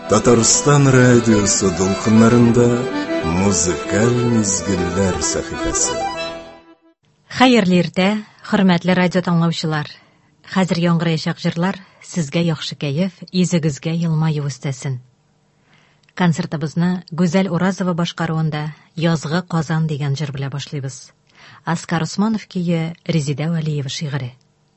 Татарстан радиосы долқынларында музыкаль мизгилләр сәхифәсе. Хәерле иртә, хөрмәтле радио тыңлаучылар. Хәзер яңгыраячак җырлар сезгә яхшы кәеф, йөзегезгә елмаю өстәсен. Концертыбызны Гүзәл Уразова башкаруында Язгы Казан дигән җыр белән башлыйбыз. Оскар Усманов кие, Резидә Вәлиева шигыре.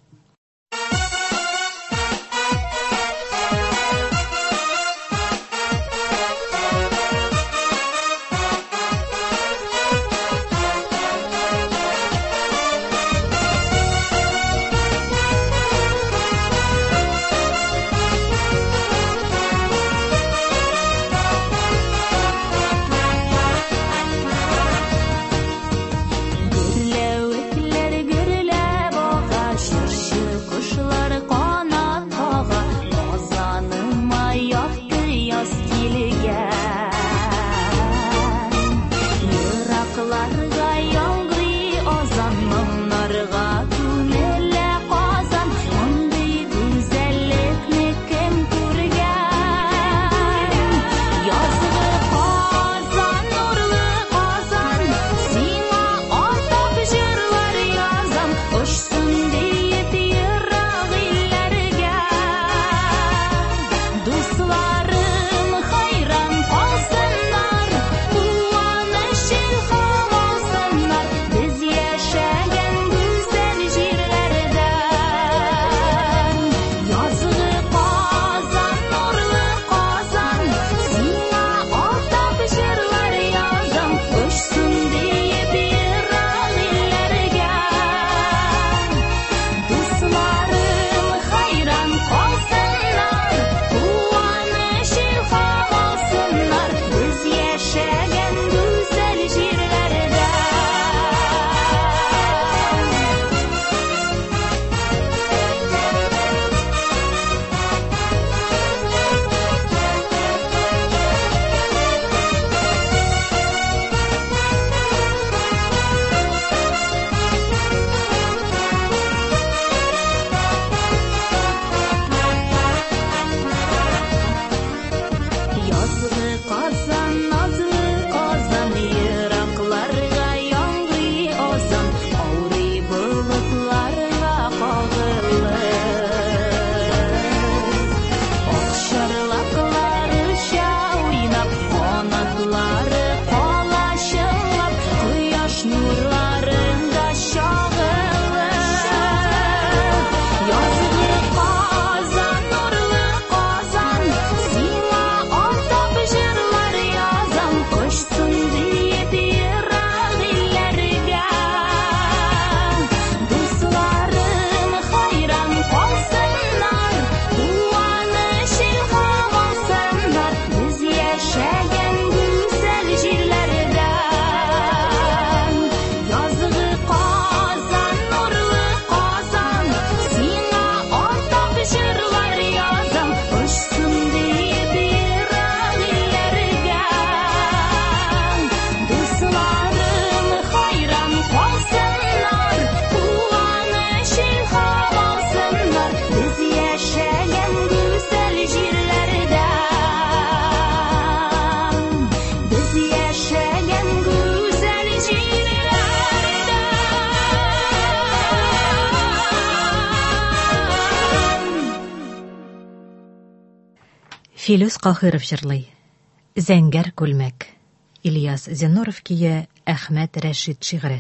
Филүс Каһиров җырлый. Зәңгәр күлмәк. Ильяс Зеннуров кие, Әхмәт Рәшид шигыре.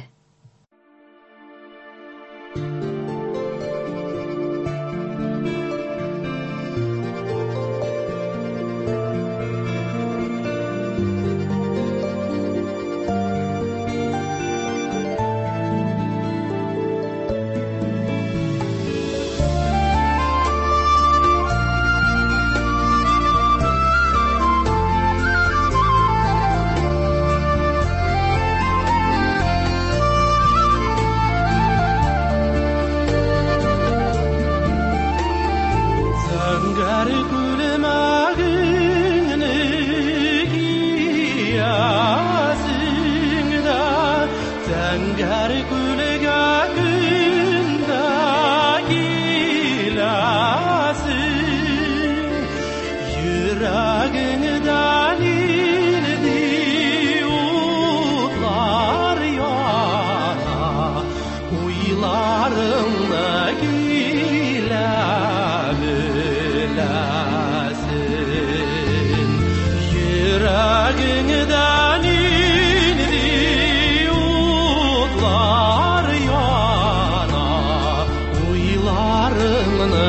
Yüreğinden indi utlar yana, uylarımda gülebilesin. Yüreğinden indi utlar yana, uylarımda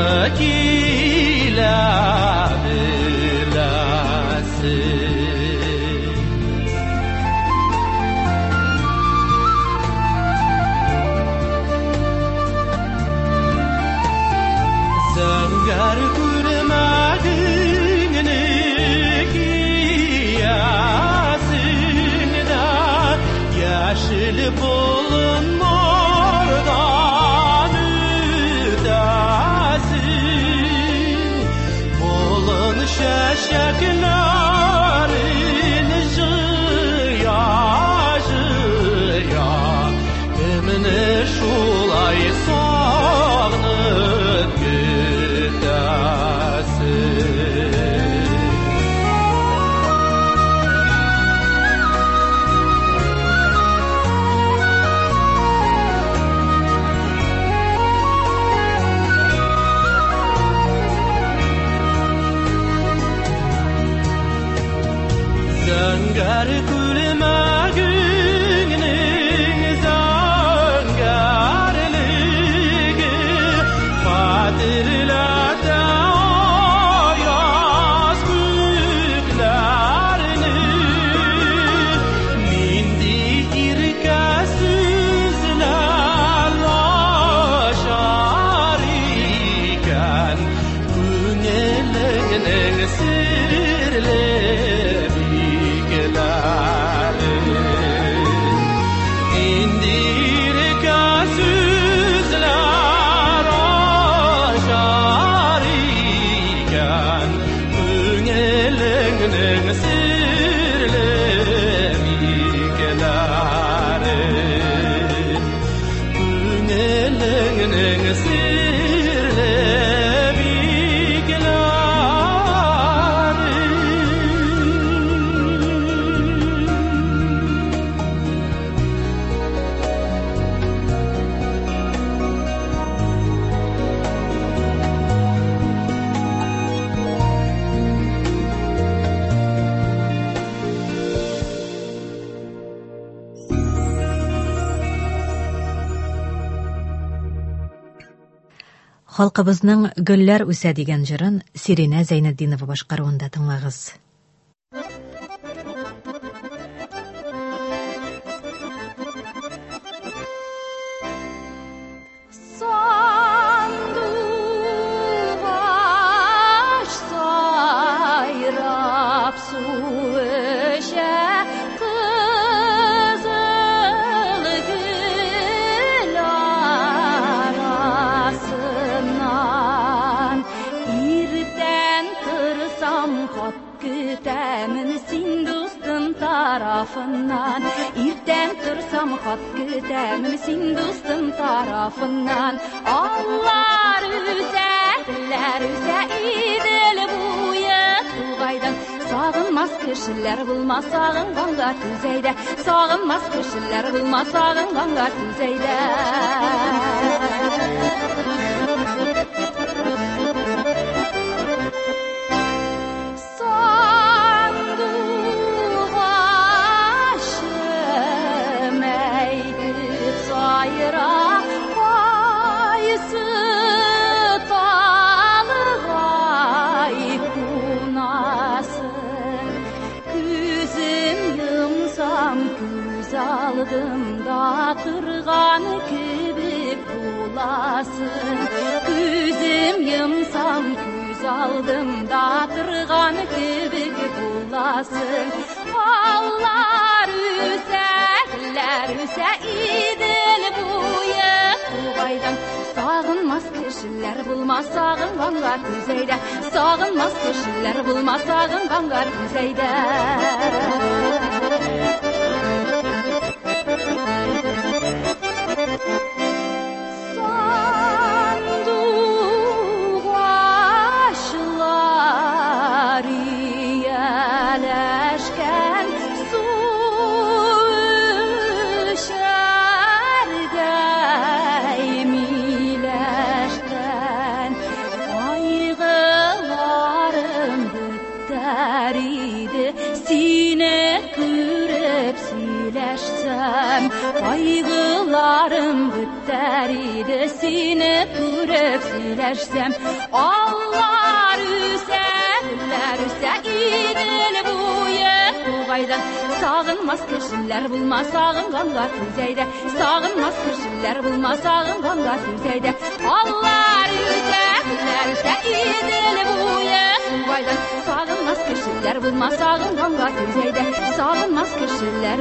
Zəngər gülmədiyini giyəsində Yeşil bulunlardan üdəsin Bulun şəşəklərin jıya jıya Emni şulay sağnıp Zəngər gülməyinin zəngərligi Fadirlərdə ayaz güllərini Mindi irkəsizlər aşar ikən Günelinin sirleri İndir gözler aşar iken Günelinin sirleri gelerin Günelinin sirleri Халкыбызның Гөлләр үсә дигән җырын Сиринә Зәйнетдинова башкаруында тыңлагыз. İrten tursam xat kütəmin sin dostum tarafından Allah üzərlər üzə idil buya tuğaydan Sağınmaz kişiler bulmaz sağınğanğa tüzeydə Sağınmaz kişiler bulmaz sağınğanğa tüzeydə Aldımda tırğan kibib bulasın Küzüm yımsam küz aldımda tırğan kibib bulasın Allah üzəklər üzə idil buya tuğaydan Sağınmaz kişiler bulmaz sağınğanlar tüzeydə Sağınmaz kişiler bulmaz sağınğanlar tüzeydə Sanduq aşları biter idi. Seni görüp söyleşsem kaygılarım biter idi. Seni görüp söyleşsem Allah üserler idil buye tuğaydan. Sağınmaz kişiler bulma sağınganlar tüzeyde. Sağınmaz kişiler bulma sağınganlar tüzeyde. Allah üserler idil buye tuğaydan. Sağınmaz kişiler bulma sağınganlar tüzeyde. Sağınmaz kişiler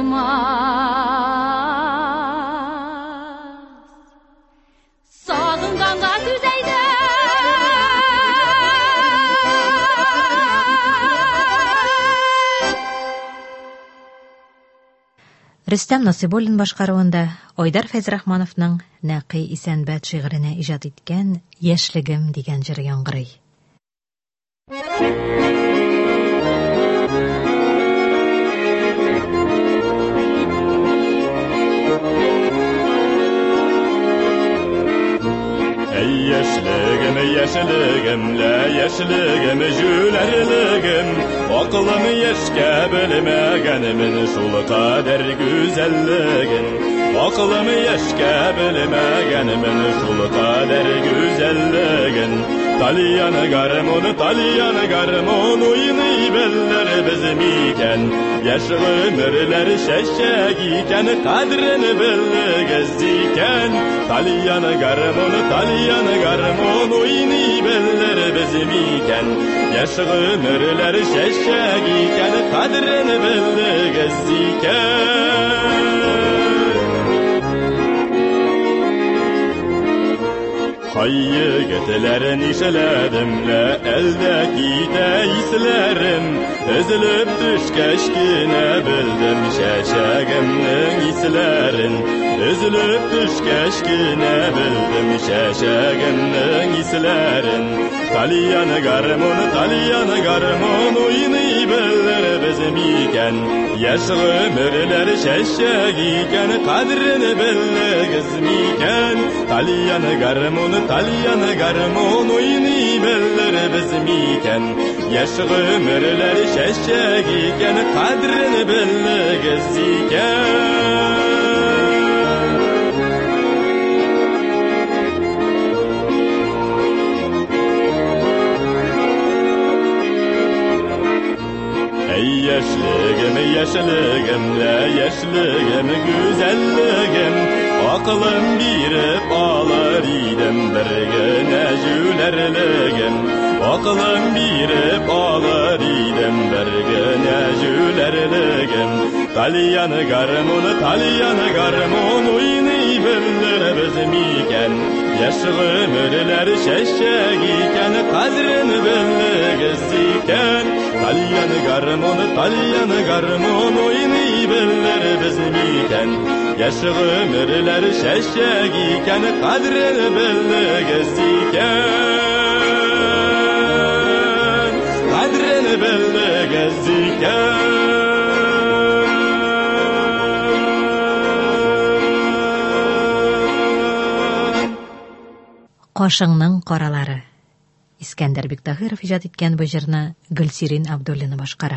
bulmaz sağınganlar tüzeyde. Рөстәм Насыйбуллин башкаруында Айдар Фәйзрахмановның Нәқи Исәнбәт шигыренә иҗат иткән Яшьлегем дигән җыр яңгырый. Яшьлегем, яшьлегем, яшьлегем, җүләрлегем, акылым яшькә белмәгәнмен шул кадәр гүзәллеген. Акылым яшькә белмәгәнмен шул кадәр гүзәллеген. Талиян гармон уйный белләр без микән. Яшь гомерләр чәчәк икән, кадерен белегез икән. Талиян гармон уйный белләр без микән. Яшь гомерләр чәчәк икән, кадерен белегез икән. Егетләрен ишеләдемлә әлдә китә исләрем. Өзелеп төшкәч кенә белдем чәчәгемнең исләрен. Өзелеп төшкәч кенә белдем чәчәгемнең исләрен. Талиян гармон уйный белләр без микән. Яшь гомерләр чәчәк икән, кадерен белегез микән. Талиян гармон уйный белләр без микән. Яшь гомерләр чәчәк икән, кадерен белегез икән. Яшьлегем, güzelligim, akılım birip alır idem bir gene jülerligim. Akılım birip alır idem bir gene jülerligim. Talyan garmon uynay bildir biz miken. Yaş gümürler şeşek iken, kadrin bilgiz iken. Talyan garmon uynay bildir biz miken. Yaş gümürler şeşek iken, kadrin bilgiz iken. Kadrin bilgiz iken. Кашыңның каралары. Искәндәр Биктахиров иҗат иткән бу җырны Гөлсирин Абдуллина башкара.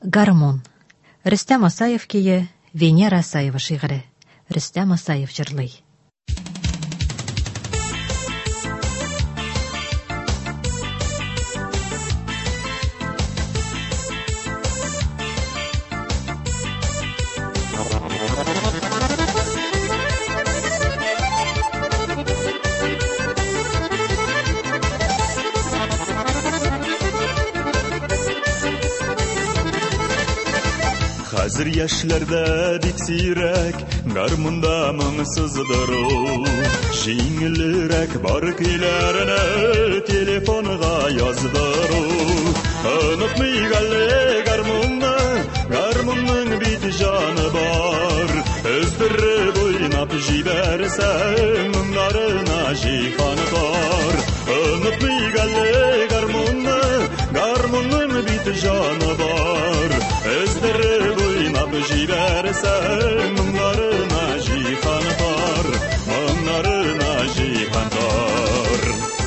Гармон. Рөстәм Асаев кие, Венера Асаева шигыре. Рөстәм Асаев җырлый. Хәзер яшьләрдә бик сирәк, гармунда моңсыздыру. Җиңелрәк бар көйләрне телефонга яздыру. Онытмый әле гармунның бит җаны бар. Өздереп уйнап җибәрсәң, моңнарына җиһан бар. Онытмый әле гармунның бит җаны бар. Өздереп уйнап җибәрсәң, моңнарына җиһан бар. Моңнарына җиһан бар.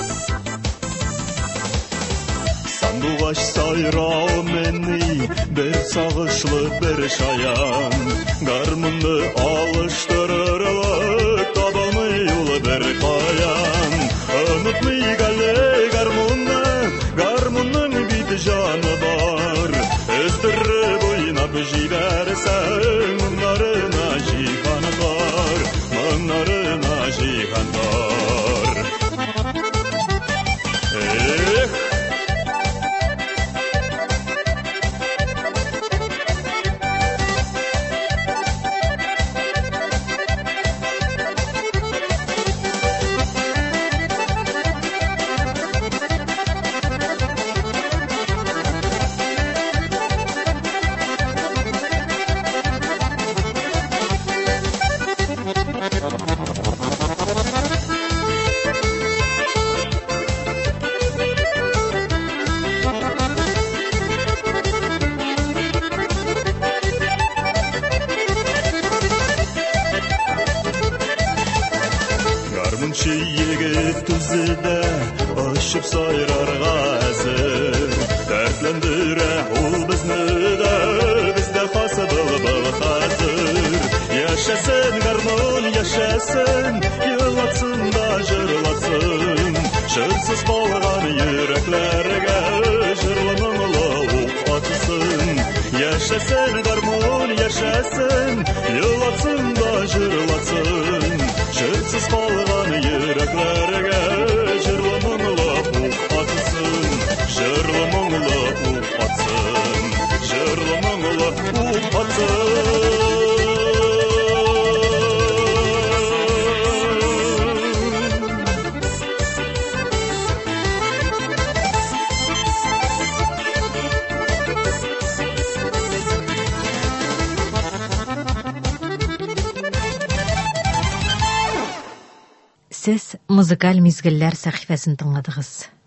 Сандугач сайрау менни, бер сагышлы бер шаян. Гармунны алыштырырлык табылмый ул бер каян. Онытмый әле гармунның бит җаны бар. Өздереп уйнап җибәрсәң, моңнарына җиһан бар. Моңнарына җиһан бар. Гармунчы егет түзедә, ашып сайрарга әзер. Дәртләндерә ул безне дә, бездә хасы был хәзер. Яшәсен гармун, яшәсен, елатсын да җырлатсын. Җырсыз калган йөрәкләргә җырлы моңлы ук атсын. Яшәсен гармун, яшәсен, елатсын да җырлатсын. Җырсыз калган йөрәкләргә җырлы моңлы ук атсын. Җырлы моңлы ук атсын. Җырлы моңлы ук атсын. Сез музыкаль мизгелләр сәхифәсен тыңладыгыз.